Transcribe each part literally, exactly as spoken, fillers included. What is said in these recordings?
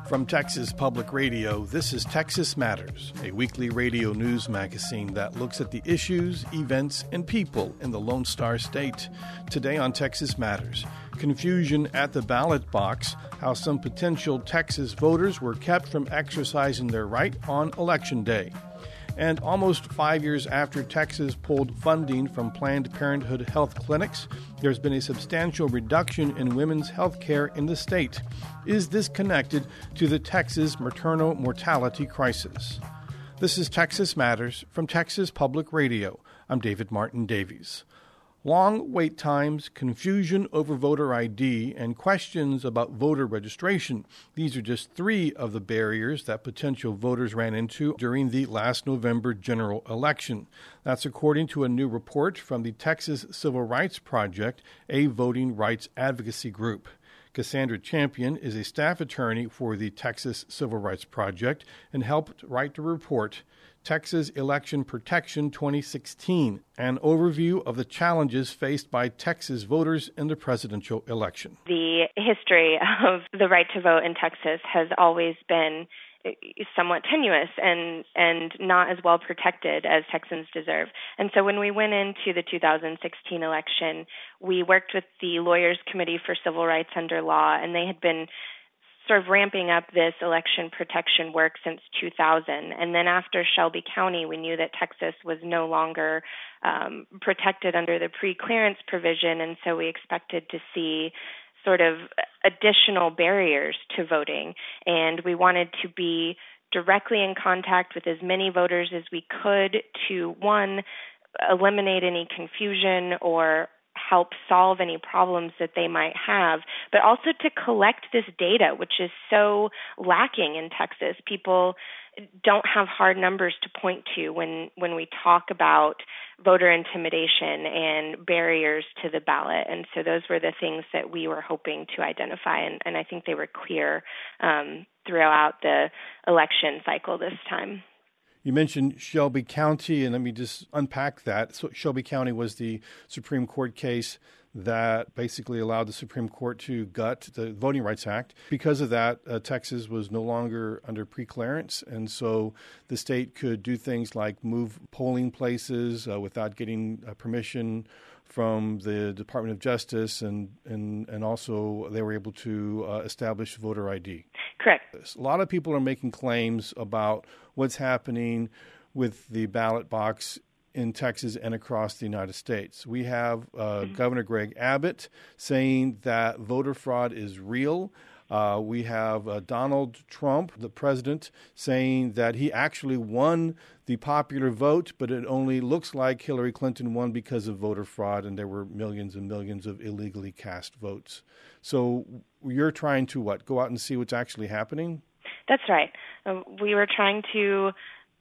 From Texas Public Radio, this is Texas Matters, a weekly radio news magazine that looks at the issues, events, and people in the Lone Star State. Today on Texas Matters, confusion at the ballot box, how some potential Texas voters were kept from exercising their right on Election Day. And almost five years after Texas pulled funding from Planned Parenthood health clinics, there's been a substantial reduction in women's health care in the state. Is this connected to the Texas maternal mortality crisis? This is Texas Matters from Texas Public Radio. I'm David Martin Davies. Long wait times, confusion over voter I D, and questions about voter registration. These are just three of the barriers that potential voters ran into during the last November general election. That's according to a new report from the Texas Civil Rights Project, a voting rights advocacy group. Cassandra Champion is a staff attorney for the Texas Civil Rights Project and helped write the report, Texas Election Protection twenty sixteen, an overview of the challenges faced by Texas voters in the presidential election. The history of the right to vote in Texas has always been somewhat tenuous and, and not as well protected as Texans deserve. And so when we went into the two thousand sixteen election, we worked with the Lawyers Committee for Civil Rights under Law, and they had been sort of ramping up this election protection work since two thousand. And then after Shelby County, we knew that Texas was no longer um, protected under the pre-clearance provision, and so we expected to see sort of additional barriers to voting. And we wanted to be directly in contact with as many voters as we could to, one, eliminate any confusion or help solve any problems that they might have, but also to collect this data, which is so lacking in Texas. People don't have hard numbers to point to when, when we talk about voter intimidation and barriers to the ballot. And so those were the things that we were hoping to identify, and, and I think they were clear um, throughout the election cycle this time. You mentioned Shelby County, and let me just unpack that. So Shelby County was the Supreme Court case that basically allowed the Supreme Court to gut the Voting Rights Act. Because of that, uh, Texas was no longer under pre-clearance, and so the state could do things like move polling places uh, without getting uh, permission from the Department of Justice, and, and, and also they were able to uh, establish voter I D. Correct. A lot of people are making claims about what's happening with the ballot box in Texas and across the United States. We have uh, mm-hmm. Governor Greg Abbott saying that voter fraud is real. Uh, we have uh, Donald Trump, the president, saying that he actually won the popular vote, but it only looks like Hillary Clinton won because of voter fraud, and there were millions and millions of illegally cast votes. So you're trying to, what, go out and see what's actually happening? That's right. Uh, we were trying to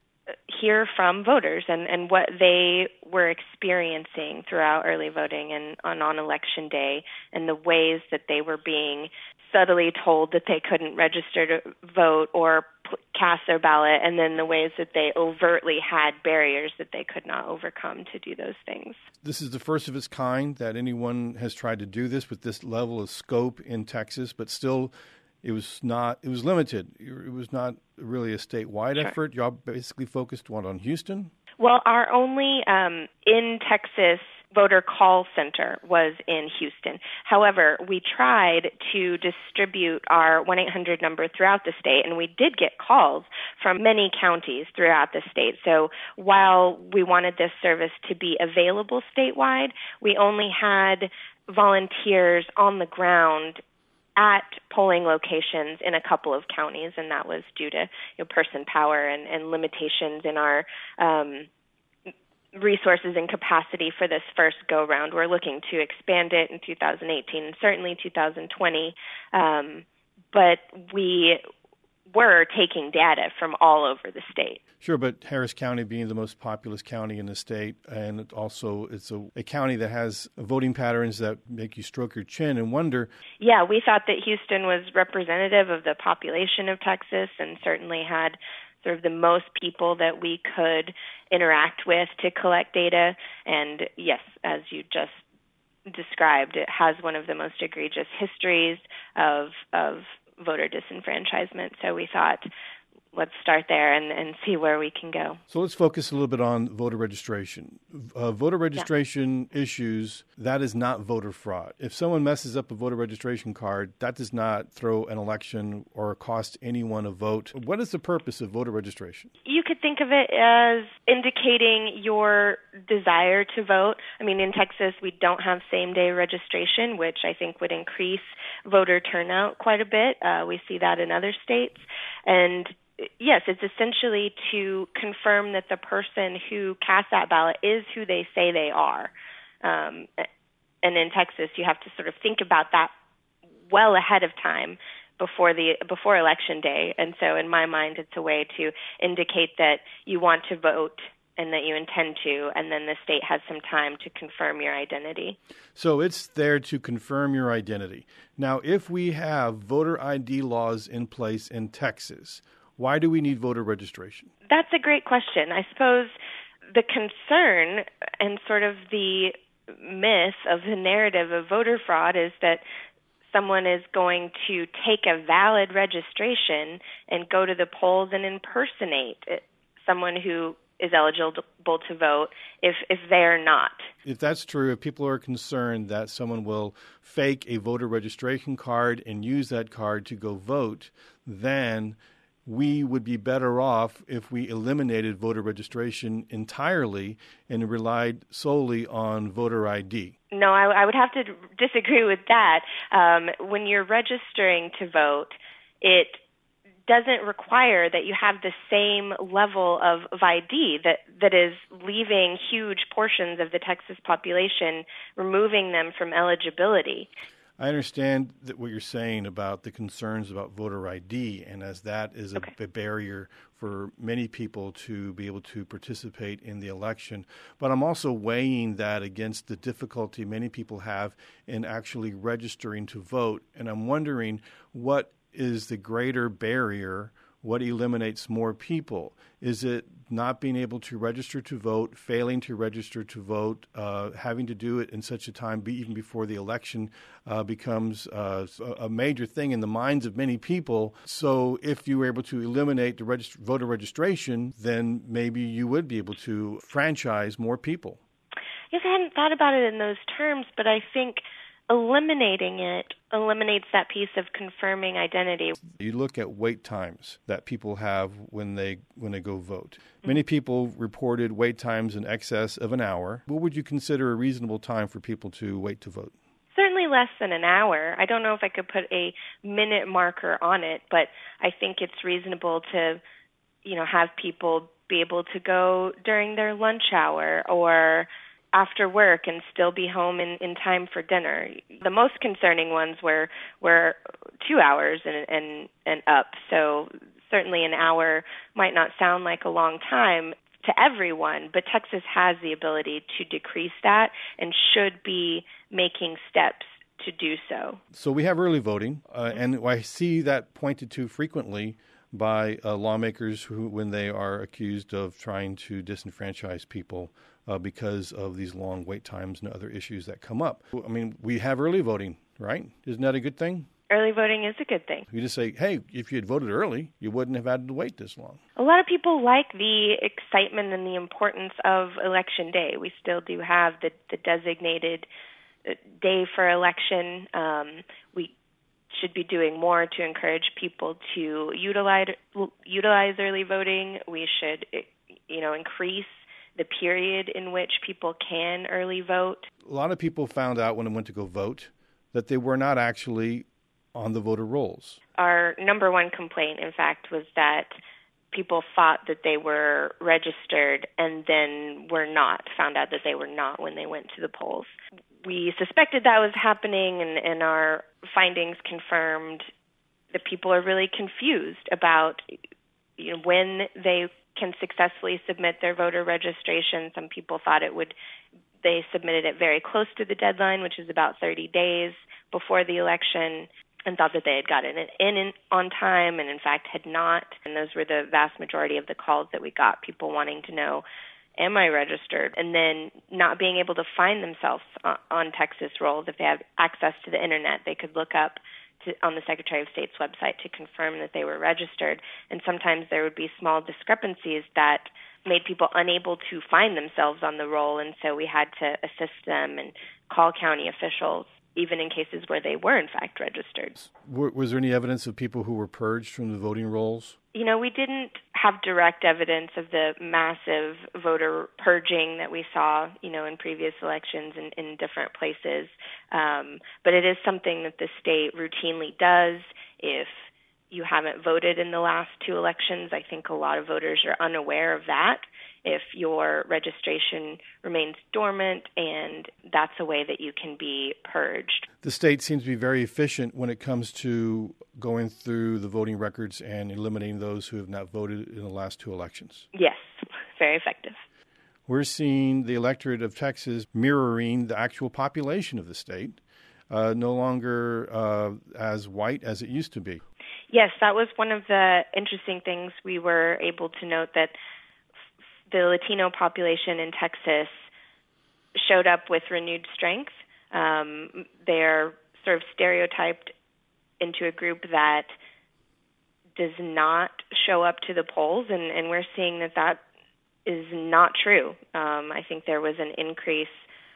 hear from voters and, and what they were experiencing throughout early voting and on, on Election Day, and the ways that they were being subtly told that they couldn't register to vote or p- cast their ballot, and then the ways that they overtly had barriers that they could not overcome to do those things. This is the first of its kind that anyone has tried to do this with this level of scope in Texas, but still it was not, it was limited. It was not really a statewide sure. effort. Y'all basically focused one on Houston? Well, our only um, in Texas voter call center was in Houston. However, we tried to distribute our one eight hundred number throughout the state, and we did get calls from many counties throughout the state. So while we wanted this service to be available statewide, we only had volunteers on the ground at polling locations in a couple of counties, and that was due to you know, person power and, and limitations in our um, resources and capacity for this first go-round. We're looking to expand it in two thousand eighteen and certainly two thousand twenty, um, but we were taking data from all over the state. Sure, but Harris County being the most populous county in the state, and also it's a, a county that has voting patterns that make you stroke your chin and wonder. Yeah, we thought that Houston was representative of the population of Texas and certainly had sort of the most people that we could interact with to collect data. And yes, as you just described, it has one of the most egregious histories of of voter disenfranchisement. So we thought, let's start there and, and see where we can go. So let's focus a little bit on voter registration. Uh, voter registration yeah. issues, that is not voter fraud. If someone messes up a voter registration card, that does not throw an election or cost anyone a vote. What is the purpose of voter registration? You could think of it as indicating your desire to vote. I mean, in Texas, we don't have same-day registration, which I think would increase voter turnout quite a bit. Uh, we see that in other states. And yes, it's essentially to confirm that the person who cast that ballot is who they say they are. Um, and in Texas, you have to sort of think about that well ahead of time before the before Election Day. And so in my mind, it's a way to indicate that you want to vote and that you intend to, and then the state has some time to confirm your identity. So it's there to confirm your identity. Now, if we have voter I D laws in place in Texas, why do we need voter registration? That's a great question. I suppose the concern and sort of the myth of the narrative of voter fraud is that someone is going to take a valid registration and go to the polls and impersonate someone who is eligible to vote if, if they're not. If that's true, if people are concerned that someone will fake a voter registration card and use that card to go vote, then we would be better off if we eliminated voter registration entirely and relied solely on voter I D. No, I, I would have to disagree with that. Um, when you're registering to vote, it doesn't require that you have the same level of, of I D that, that is leaving huge portions of the Texas population, removing them from eligibility. I understand that what you're saying about the concerns about voter I D, and as that is a, okay. a barrier for many people to be able to participate in the election. But I'm also weighing that against the difficulty many people have in actually registering to vote. And I'm wondering what is the greater barrier, what eliminates more people? Is it not being able to register to vote, failing to register to vote, uh, having to do it in such a time, be, even before the election uh, becomes uh, a major thing in the minds of many people? So if you were able to eliminate the regist- voter registration, then maybe you would be able to franchise more people. Yes, I hadn't thought about it in those terms, but I think eliminating it eliminates that piece of confirming identity. You look at wait times that people have when they when they go vote. Mm-hmm. Many people reported wait times in excess of an hour. What would you consider a reasonable time for people to wait to vote? Certainly less than an hour. I don't know if I could put a minute marker on it, but I think it's reasonable to, you know, have people be able to go during their lunch hour or after work and still be home in, in time for dinner. The most concerning ones were were two hours and, and and up. So certainly an hour might not sound like a long time to everyone, but Texas has the ability to decrease that and should be making steps to do so. So we have early voting, uh, and I see that pointed to frequently by uh, lawmakers who, when they are accused of trying to disenfranchise people uh, because of these long wait times and other issues that come up. I mean, we have early voting, right? Isn't that a good thing? Early voting is a good thing. You just say, hey, if you had voted early, you wouldn't have had to wait this long. A lot of people like the excitement and the importance of Election Day. We still do have the, the designated day for election. Um, we should be doing more to encourage people to utilize utilize early voting. We should, you know, increase the period in which people can early vote. A lot of people found out when they went to go vote that they were not actually on the voter rolls. Our number one complaint, in fact, was that people thought that they were registered and then were not, found out that they were not when they went to the polls. We suspected that was happening, and, and our findings confirmed that people are really confused about, you know, when they can successfully submit their voter registration. Some people thought it would, they submitted it very close to the deadline, which is about thirty days before the election, and thought that they had gotten it in, in on time, and in fact had not. And those were the vast majority of the calls that we got, people wanting to know, am I registered? And then not being able to find themselves on, on Texas rolls. If they have access to the internet, they could look up to to, on the Secretary of State's website to confirm that they were registered. And sometimes there would be small discrepancies that made people unable to find themselves on the roll, and so we had to assist them and call county officials, even in cases where they were, in fact, registered. Was there any evidence of people who were purged from the voting rolls? You know, we didn't have direct evidence of the massive voter purging that we saw, you know, in previous elections in, in different places. Um, but it is something that the state routinely does. If you haven't voted in the last two elections, I think a lot of voters are unaware of that. If your registration remains dormant, and that's a way that you can be purged. The state seems to be very efficient when it comes to going through the voting records and eliminating those who have not voted in the last two elections. Yes, very effective. We're seeing the electorate of Texas mirroring the actual population of the state, uh, no longer uh, as white as it used to be. Yes, that was one of the interesting things we were able to note, that the Latino population in Texas showed up with renewed strength. Um, they're sort of stereotyped into a group that does not show up to the polls, and, and we're seeing that that is not true. Um, I think there was an increase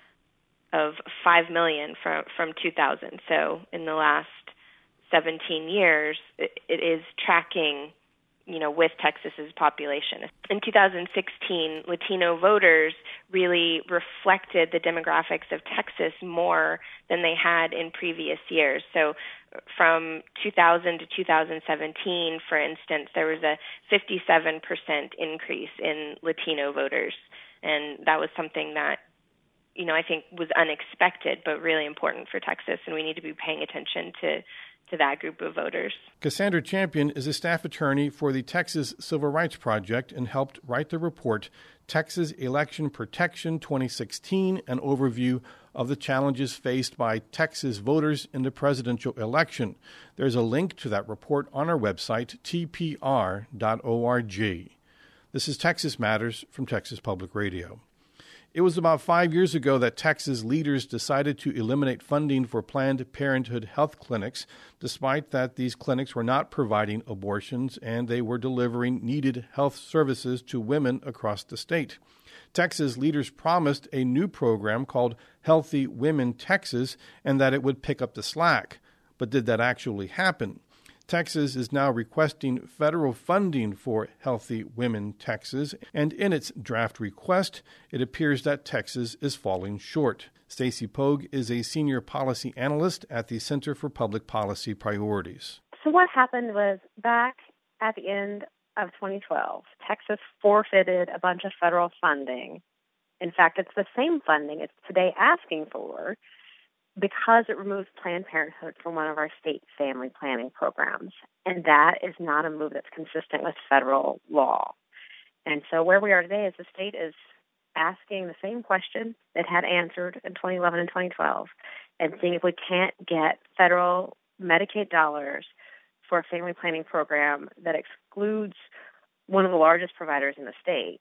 of five million from, from two thousand. So in the last seventeen years, it, it is tracking, you know, with Texas's population. In two thousand sixteen, Latino voters really reflected the demographics of Texas more than they had in previous years. So from two thousand to two thousand seventeen, for instance, there was a fifty-seven percent increase in Latino voters. And that was something that, you know, I think was unexpected, but really important for Texas, and we need to be paying attention to to that group of voters. Cassandra Champion is a staff attorney for the Texas Civil Rights Project and helped write the report, Texas Election Protection twenty sixteen, an overview of the challenges faced by Texas voters in the presidential election. There's a link to that report on our website, T P R dot org. This is Texas Matters from Texas Public Radio. It was about five years ago that Texas leaders decided to eliminate funding for Planned Parenthood health clinics, despite that these clinics were not providing abortions and they were delivering needed health services to women across the state. Texas leaders promised a new program called Healthy Women Texas and that it would pick up the slack. But did that actually happen? Texas is now requesting federal funding for Healthy Women Texas, and in its draft request, it appears that Texas is falling short. Stacy Pogue is a senior policy analyst at the Center for Public Policy Priorities. So what happened was, back at the end of twenty twelve, Texas forfeited a bunch of federal funding. In fact, it's the same funding it's today asking for, because it removes Planned Parenthood from one of our state family planning programs. And that is not a move that's consistent with federal law. And so where we are today is the state is asking the same question it had answered in twenty eleven and twenty twelve, and seeing if we can't get federal Medicaid dollars for a family planning program that excludes one of the largest providers in the state.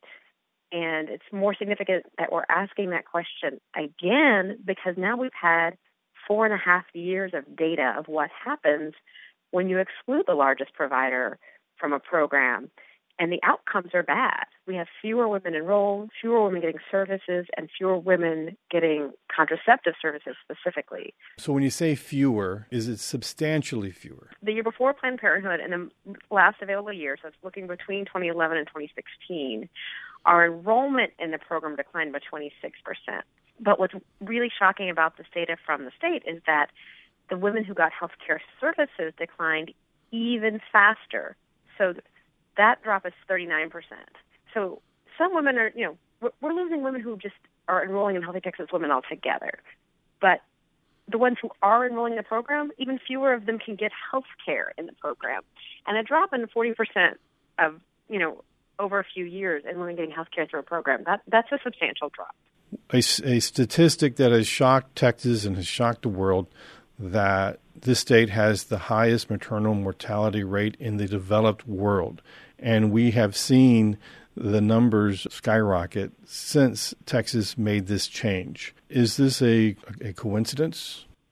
And it's more significant that we're asking that question again because now we've had four and a half years of data of what happens when you exclude the largest provider from a program. And the outcomes are bad. We have fewer women enrolled, fewer women getting services, and fewer women getting contraceptive services specifically. So when you say fewer, is it substantially fewer? The year before Planned Parenthood and the last available year, so it's looking between twenty eleven and twenty sixteen, our enrollment in the program declined by twenty-six percent. But what's really shocking about this data from the state is that the women who got health care services declined even faster. So that drop is thirty-nine percent. So some women are, you know, we're losing women who just are enrolling in Healthy Texas Women altogether. But the ones who are enrolling in the program, even fewer of them can get health care in the program. And a drop in forty percent of, you know, over a few years and women getting health care through a program, that, that's a substantial drop. A, a statistic that has shocked Texas and has shocked the world, that this state has the highest maternal mortality rate in the developed world. And we have seen the numbers skyrocket since Texas made this change. Is this a, a coincidence?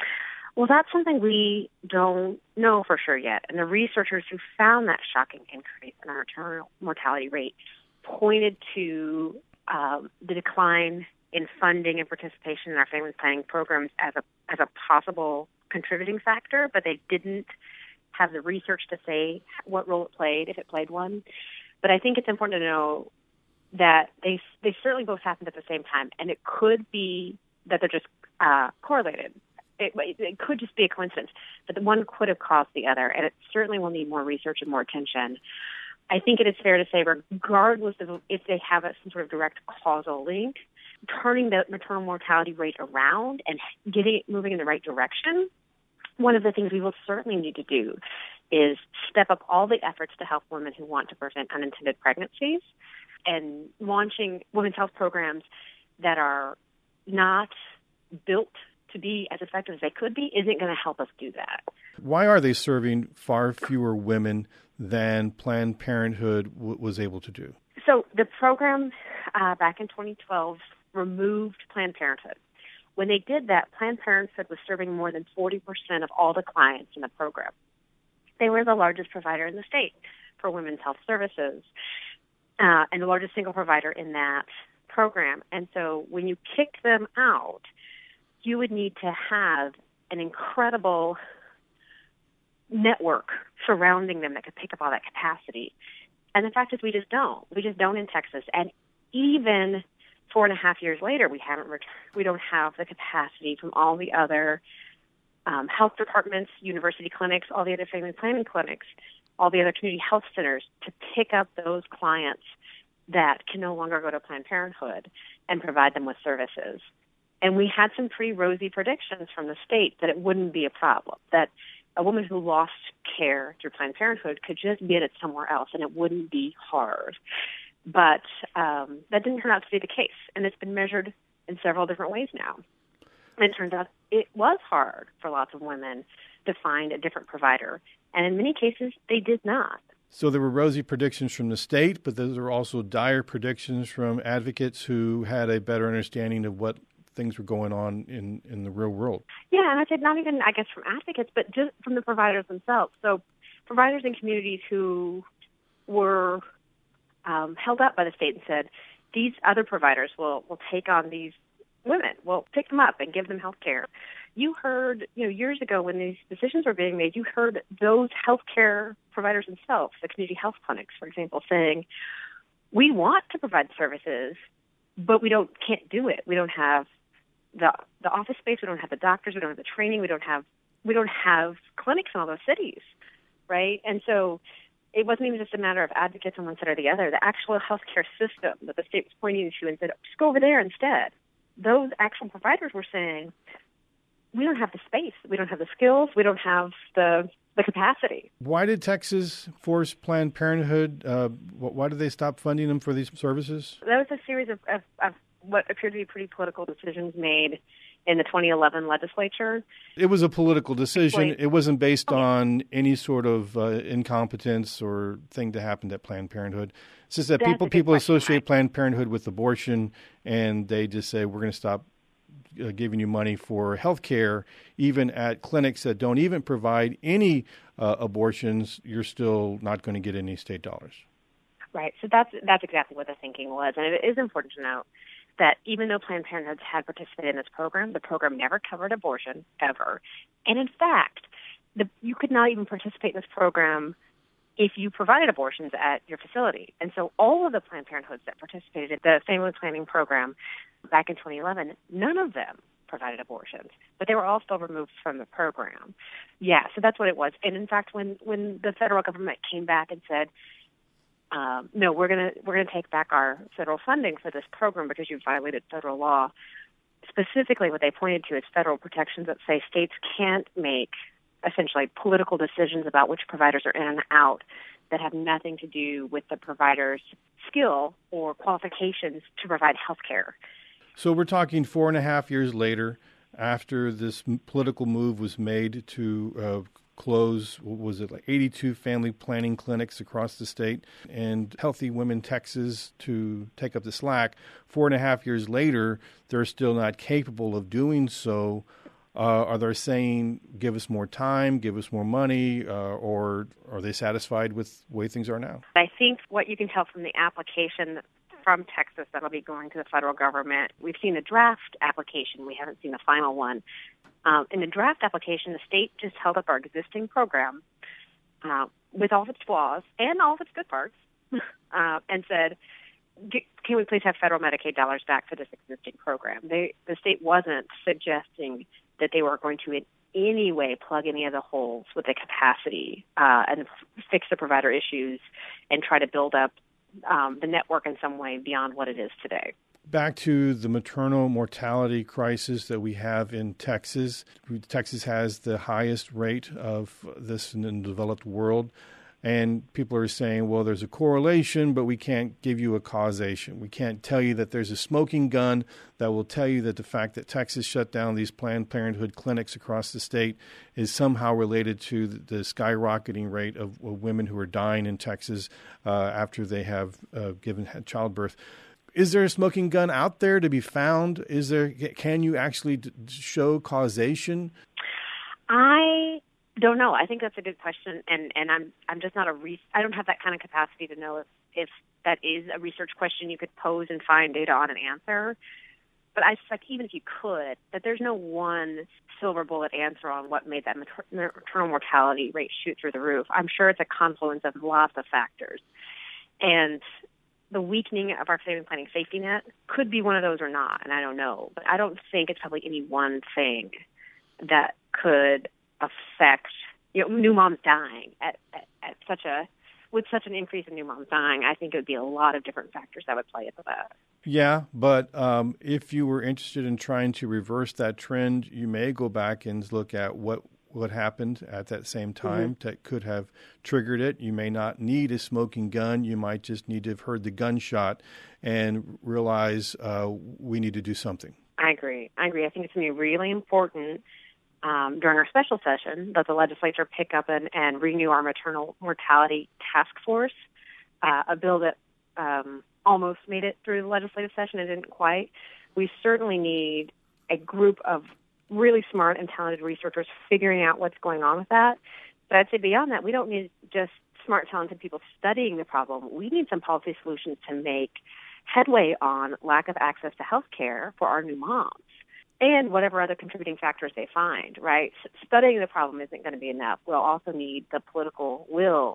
Well, that's something we don't know for sure yet. And the researchers who found that shocking increase in our maternal mortality rate pointed to um, the decline in funding and participation in our family planning programs as a as a possible contributing factor, but they didn't have the research to say what role it played, if it played one. But I think it's important to know that they they certainly both happened at the same time, and it could be that they're just uh, correlated. It, it could just be a coincidence, but the one could have caused the other, and it certainly will need more research and more attention. I think it is fair to say, regardless of if they have a, some sort of direct causal link, turning the maternal mortality rate around and getting it moving in the right direction, one of the things we will certainly need to do is step up all the efforts to help women who want to prevent unintended pregnancies, and launching women's health programs that are not built to be as effective as they could be isn't going to help us do that. Why are they serving far fewer women than Planned Parenthood w- was able to do? So the program uh, back in twenty twelve removed Planned Parenthood. When they did that, Planned Parenthood was serving more than forty percent of all the clients in the program. They were the largest provider in the state for women's health services, uh, and the largest single provider in that program. And so when you kicked them out, you would need to have an incredible network surrounding them that could pick up all that capacity. And the fact is we just don't. We just don't in Texas. And even four and a half years later, we haven't ret- we don't have the capacity from all the other um, health departments, university clinics, all the other family planning clinics, all the other community health centers to pick up those clients that can no longer go to Planned Parenthood and provide them with services. And we had some pretty rosy predictions from the state that it wouldn't be a problem, that a woman who lost care through Planned Parenthood could just get it somewhere else and it wouldn't be hard. But um, that didn't turn out to be the case, and it's been measured in several different ways now. And it turns out it was hard for lots of women to find a different provider, and in many cases, they did not. So there were rosy predictions from the state, but those were also dire predictions from advocates who had a better understanding of what things were going on in, in the real world. Yeah, and I said not even, I guess, from advocates, but just from the providers themselves. So providers in communities who were um, held up by the state and said, these other providers will, will take on these women, will pick them up and give them health care. You heard, you know, years ago when these decisions were being made, you heard those health care providers themselves, the community health clinics, for example, saying, we want to provide services, but we don't can't do it. We don't have the the office space, we don't have the doctors, we don't have the training, we don't have we don't have clinics in all those cities, right? And so it wasn't even just a matter of advocates on one side or the other. The actual healthcare system that the state was pointing to and said, just go over there instead. Those actual providers were saying, we don't have the space, we don't have the skills, we don't have the the capacity. Why did Texas force Planned Parenthood? Uh, why did they stop funding them for these services? That was a series of, of, of what appeared to be pretty political decisions made in the twenty eleven legislature. It was a political decision. Wait. It wasn't based on any sort of uh, incompetence or thing that happened at Planned Parenthood. It's just that That's people a good people question, associate Mike. Planned Parenthood with abortion, and they just say, we're going to stop uh, giving you money for health care, even at clinics that don't even provide any uh, abortions. You're still not going to get any state dollars. Right. So that's that's exactly what the thinking was. And it is important to note that even though Planned Parenthood had participated in this program, the program never covered abortion, ever. And in fact, the, you could not even participate in this program if you provided abortions at your facility. And so all of the Planned Parenthoods that participated in the family planning program back in twenty eleven, none of them provided abortions, but they were all still removed from the program. Yeah, so that's what it was. And in fact, when, when the federal government came back and said, Um, no, we're gonna we're gonna take back our federal funding for this program because you've violated federal law. Specifically, what they pointed to is federal protections that say states can't make essentially political decisions about which providers are in and out that have nothing to do with the provider's skill or qualifications to provide health care. So we're talking four and a half years later, after this political move was made to uh, close, what was it, like eighty-two family planning clinics across the state, and Healthy Women Texas to take up the slack. Four and a half years later, they're still not capable of doing so. Uh, are they saying, give us more time, give us more money, uh, or are they satisfied with the way things are now? I think what you can tell from the application from Texas that'll be going to the federal government, we've seen a draft application. We haven't seen the final one. Um, in the draft application, the state just held up our existing program uh, with all of its flaws and all of its good parts uh, and said, can we please have federal Medicaid dollars back for this existing program? They, the state wasn't suggesting that they were going to in any way plug any of the holes with the capacity uh, and f- fix the provider issues and try to build up um, the network in some way beyond what it is today. Back to the maternal mortality crisis that we have in Texas. Texas has the highest rate of this in the developed world. And people are saying, well, there's a correlation, but we can't give you a causation. We can't tell you that there's a smoking gun that will tell you that the fact that Texas shut down these Planned Parenthood clinics across the state is somehow related to the skyrocketing rate of, of women who are dying in Texas uh, after they have uh, given childbirth. Is there a smoking gun out there to be found? Is there? Can you actually d- show causation? I don't know. I think that's a good question, and, and I'm I'm just not a re- I don't have that kind of capacity to know if, if that is a research question you could pose and find data on and answer. But I suspect even if you could, that there's no one silver bullet answer on what made that mater- maternal mortality rate shoot through the roof. I'm sure it's a confluence of lots of factors, and the weakening of our family planning safety net could be one of those or not, and I don't know. But I don't think it's probably any one thing that could affect, you know, new moms dying at, at, at such a, with such an increase in new moms dying. I think it would be a lot of different factors that would play into that. Yeah, but um, if you were interested in trying to reverse that trend, you may go back and look at what what happened at that same time mm-hmm. that could have triggered it. You may not need a smoking gun. You might just need to have heard the gunshot and realize uh, we need to do something. I agree. I agree. I think it's going to be really important um, during our special session that the legislature pick up and, and renew our maternal mortality task force, uh, a bill that um, almost made it through the legislative session and didn't quite. We certainly need a group of really smart and talented researchers figuring out what's going on with that. But I'd say beyond that, we don't need just smart, talented people studying the problem. We need some policy solutions to make headway on lack of access to health care for our new moms and whatever other contributing factors they find, right? Studying the problem isn't going to be enough. We'll also need the political will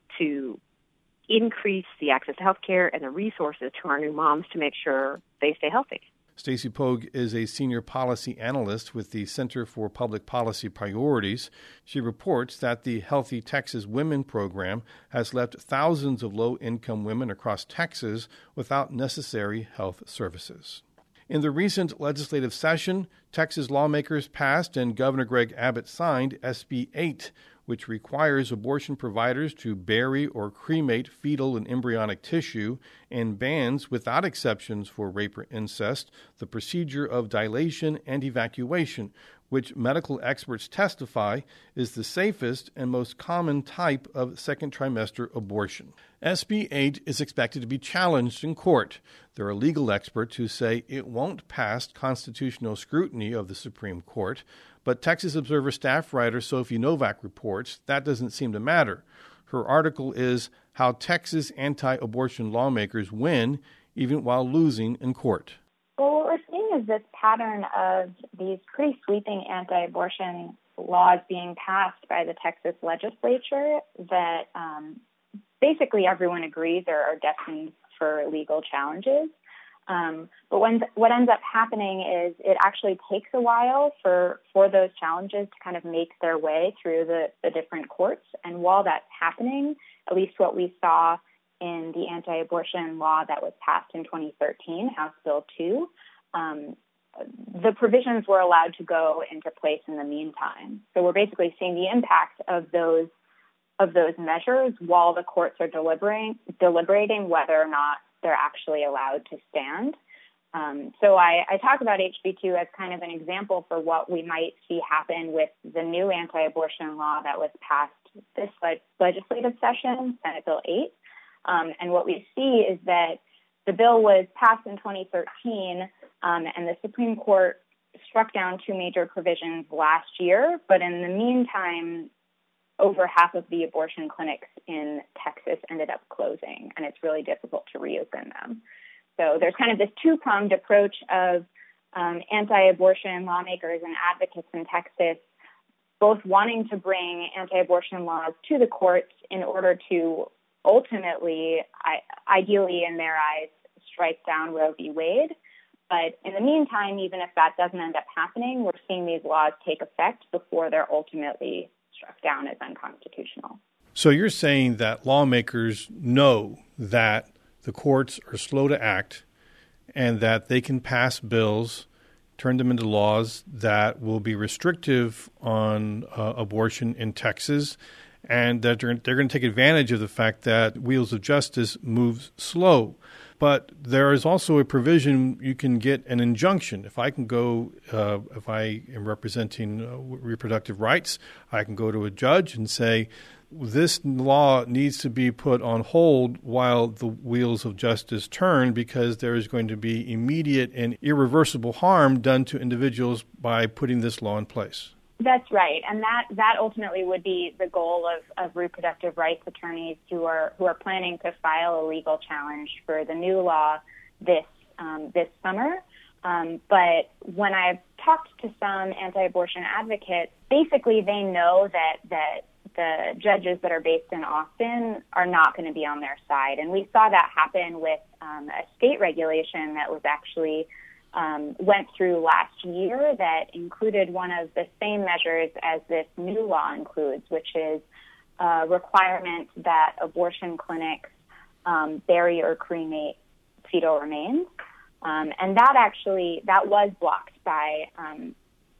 to increase the access to health care and the resources to our new moms to make sure they stay healthy. Stacey Pogue is a senior policy analyst with the Center for Public Policy Priorities. She reports that the Healthy Texas Women program has left thousands of low-income women across Texas without necessary health services. In the recent legislative session, Texas lawmakers passed and Governor Greg Abbott signed S B eight, which requires abortion providers to bury or cremate fetal and embryonic tissue and bans, without exceptions for rape or incest, the procedure of dilation and evacuation, which medical experts testify is the safest and most common type of second trimester abortion. S B eight is expected to be challenged in court. There are legal experts who say it won't pass constitutional scrutiny of the Supreme Court, but Texas Observer staff writer Sophie Novak reports that doesn't seem to matter. Her article is How Texas Anti-Abortion Lawmakers Win Even While Losing in Court. Well, what we're seeing is this pattern of these pretty sweeping anti-abortion laws being passed by the Texas legislature that um, basically everyone agrees are, are destined for legal challenges. Um, but when, what ends up happening is it actually takes a while for, for those challenges to kind of make their way through the, the different courts. And while that's happening, at least what we saw in the anti-abortion law that was passed in twenty thirteen, House Bill two, um, the provisions were allowed to go into place in the meantime. So we're basically seeing the impact of those of those measures while the courts are deliberating, deliberating whether or not they're actually allowed to stand. Um, so I, I talk about H B two as kind of an example for what we might see happen with the new anti-abortion law that was passed this le- legislative session, Senate Bill eight. Um, and what we see is that the bill was passed in twenty thirteen, um, and the Supreme Court struck down two major provisions last year, but in the meantime, over half of the abortion clinics in Texas ended up closing, and it's really difficult to reopen them. So there's kind of this two-pronged approach of um, anti-abortion lawmakers and advocates in Texas both wanting to bring anti-abortion laws to the courts in order to ultimately, I, ideally in their eyes, strike down Roe v. Wade. But in the meantime, even if that doesn't end up happening, we're seeing these laws take effect before they're ultimately struck down as unconstitutional. So you're saying that lawmakers know that the courts are slow to act and that they can pass bills, turn them into laws that will be restrictive on uh, abortion in Texas, and that they're, they're going to take advantage of the fact that wheels of justice move slow. But there is also a provision you can get an injunction. If I can go, uh, if I am representing uh, reproductive rights, I can go to a judge and say, this law needs to be put on hold while the wheels of justice turn because there is going to be immediate and irreversible harm done to individuals by putting this law in place. That's right, and that, that ultimately would be the goal of, of reproductive rights attorneys who are who are planning to file a legal challenge for the new law this um, this summer. Um, but when I've talked to some anti-abortion advocates, basically they know that that the judges that are based in Austin are not going to be on their side, and we saw that happen with um, a state regulation that was actually Um, went through last year that included one of the same measures as this new law includes, which is a requirement that abortion clinics um, bury or cremate fetal remains. Um, and that actually, that was blocked by um,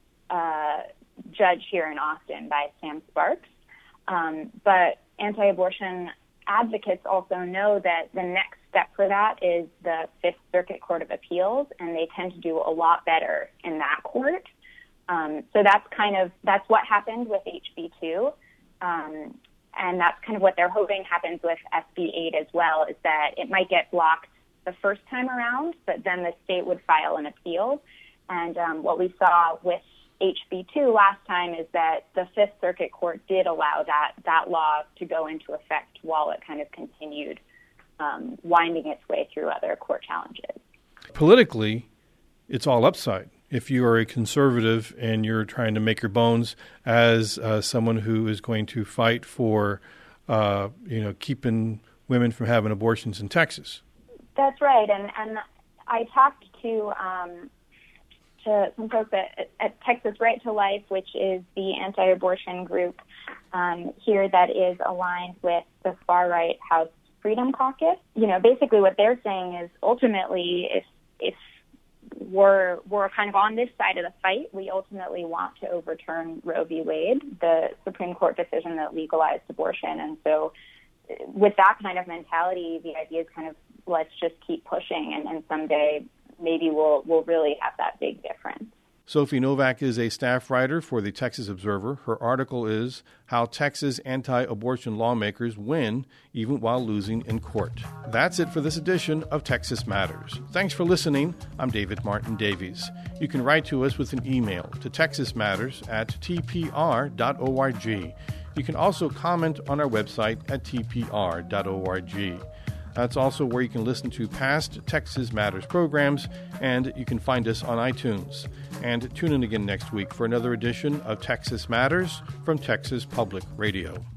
a judge here in Austin, by Sam Sparks. Um, but anti-abortion advocates also know that the next step for that is the Fifth Circuit Court of Appeals, and they tend to do a lot better in that court. Um, so that's kind of, that's what happened with H B two. Um, and that's kind of what they're hoping happens with S B eight as well, is that it might get blocked the first time around, but then the state would file an appeal. And um, what we saw with H B two last time is that the Fifth Circuit Court did allow that, that law to go into effect while it kind of continued um, winding its way through other court challenges. Politically, it's all upside. If you are a conservative and you're trying to make your bones as uh, someone who is going to fight for, uh, you know, keeping women from having abortions in Texas. That's right. And, and I talked to um, to some folks at, at Texas Right to Life, which is the anti-abortion group um, here that is aligned with the far-right House Freedom Caucus. You know, basically what they're saying is ultimately if if we're, we're kind of on this side of the fight, we ultimately want to overturn Roe v. Wade, the Supreme Court decision that legalized abortion. And so with that kind of mentality, the idea is kind of let's just keep pushing, and, and someday maybe we'll we'll really have that big difference. Sophie Novak is a staff writer for the Texas Observer. Her article is How Texas Anti-Abortion Lawmakers Win Even While Losing in Court. That's it for this edition of Texas Matters. Thanks for listening. I'm David Martin Davies. You can write to us with an email to texasmatters at t p r dot org. You can also comment on our website at t p r dot org. That's also where you can listen to past Texas Matters programs, and you can find us on iTunes. And tune in again next week for another edition of Texas Matters from Texas Public Radio.